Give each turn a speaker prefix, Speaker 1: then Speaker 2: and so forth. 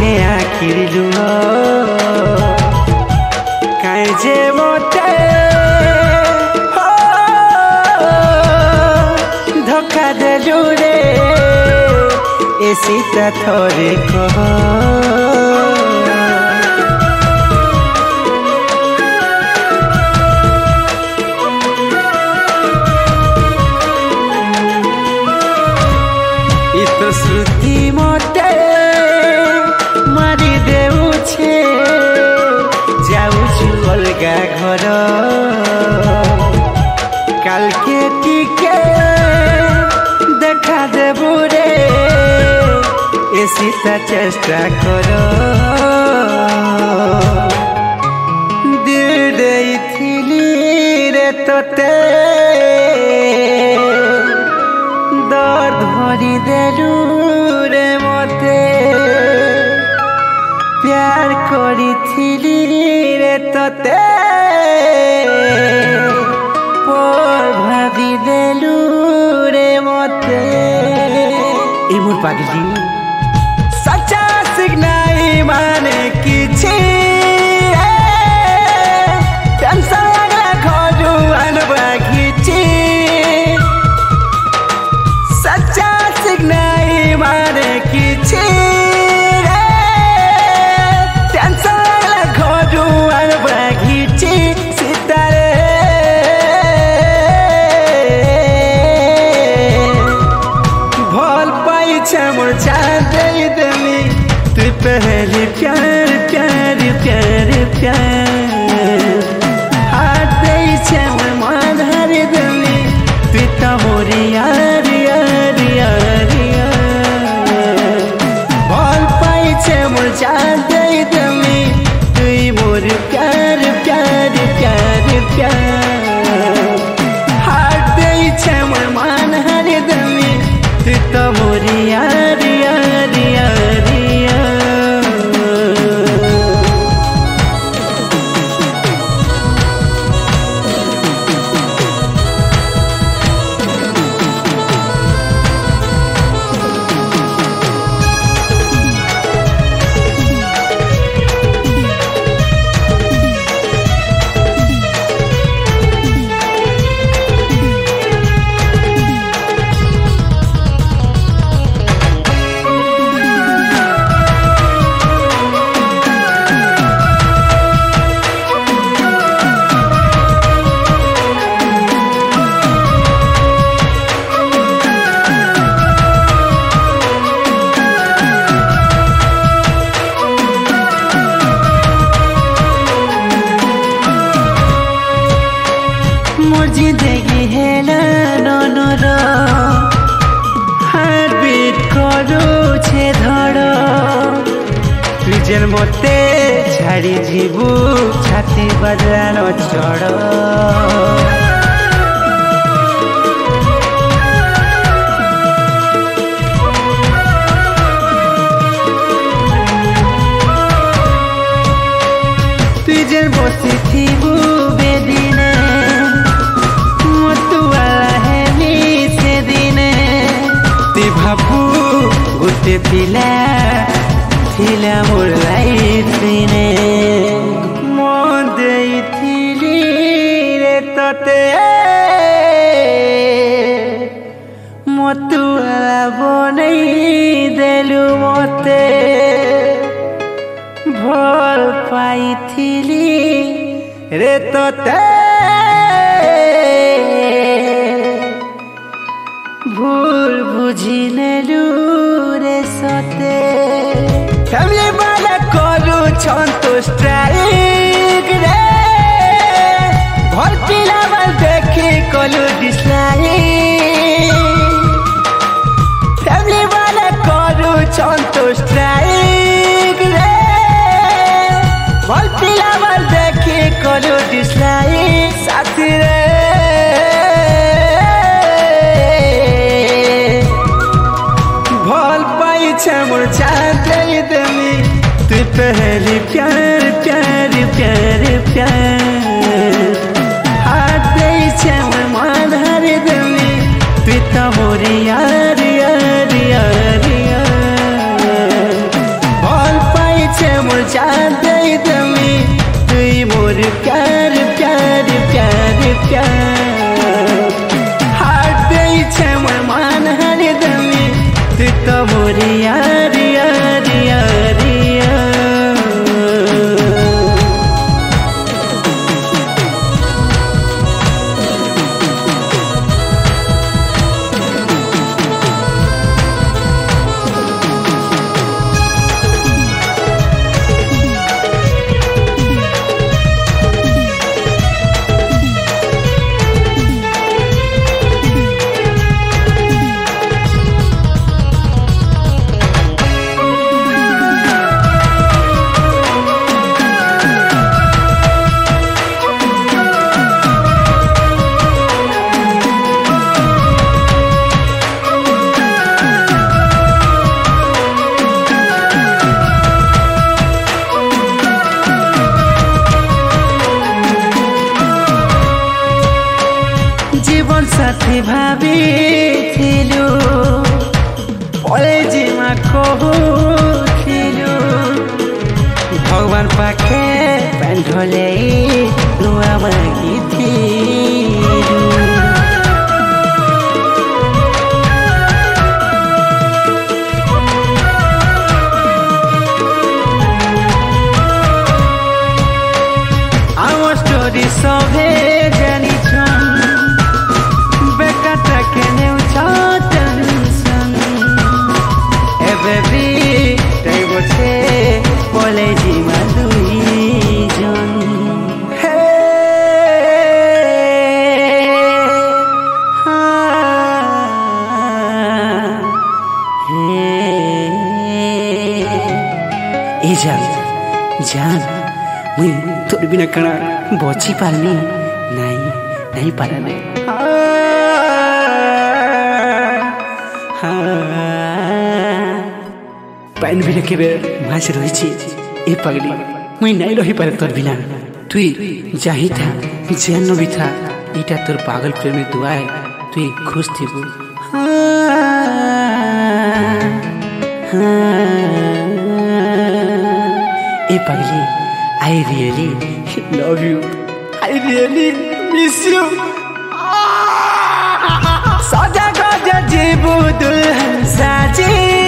Speaker 1: हे आखिर लुह काहे जे मोटे धोखा देलु रे ए सीता थोरे कह तो श्रुति मोटे मारी देउछे जाउछु अलगा घर काल के टिके देखा देबु रे ए सीता चेष्टा कर दिल देइथिली रे तोते दर्द भरी देलु रे मते प्यार करिथिली रे तोते पर भाभी देलु रे मते ए मोर पागली सच्चा सिग्नाई माने किछि टेंशन लागला खोजु अनबा खिछि सच्चा सिग्नाई माने किछि रे टेंशन लागला खोजु अनबा खिछि सीतारे भल पाइछे मोर जान दे देली तू पहली प्यार प्यार प्यार प्यार हाथ देइछे मोर मन हर देली तू त मोरी यार यार यार यार भल पाइछे मोर जान दे देली तू मोर प्यार प्यार प्यार प्यार हाथ देइछे मोर मन हर देली तू त मोरी यार यार यार यार मोर जिंदगी हेला ननर हार्ट बीट करू छे धड़ तुई जेन मते छाड़ी जीवु छाती बजानो चढ़ तुई जेन बसी थिबु बेदिने भाबू गोटे पिला थिला मोर लाइफ दिने मन देइथिली रे तते मतुआ बनई देलु मते भल पाइथिली रे तते भूल बुझी नेलु रे सते फैमिली वाला करू संतोष ट्राइक रे भल पिला वाल देखी कलु डिसलाइक फैमिली वाला करू संतोष ट्राइक रे भल पिला वाल देखी कलु डिसलाइक साथी रे मोर जान दे देली तू पहली प्यार प्यार प्यार प्यार हाथ देइछे मोर मन हर देली तू त मोरी यार यार यार यार भल मुरझा दे दमी तुई मोर प्यार प्यार प्यार प्यार हाथ दे छे मोर मान हर दमी तू तो मोर यार यार यार यार जीवन साथी भाविथिलु पले जीमा कहूथिलु भगवान पाखे बांधले नुआ मागिथिलु आम स्टोरी सभे जानिछन जान मुई तोर बिना कणा बची पारनी नहीं पारने पैन बिना केबे मास रही ए पगली मुई नहीं रही पारे तोर बिना तुई जाही था जेन भी था इटा तोर पागल प्रेम दुआ है तुई खुश थीबू ए पगली I really love you. I really miss you. सजा गज जीबू दुल्हन साजी